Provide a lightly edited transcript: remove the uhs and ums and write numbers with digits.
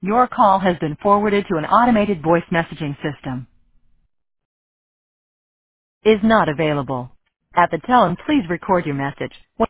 Your call has been forwarded to an automated voice messaging system. Is not available. At the tone, please record your message.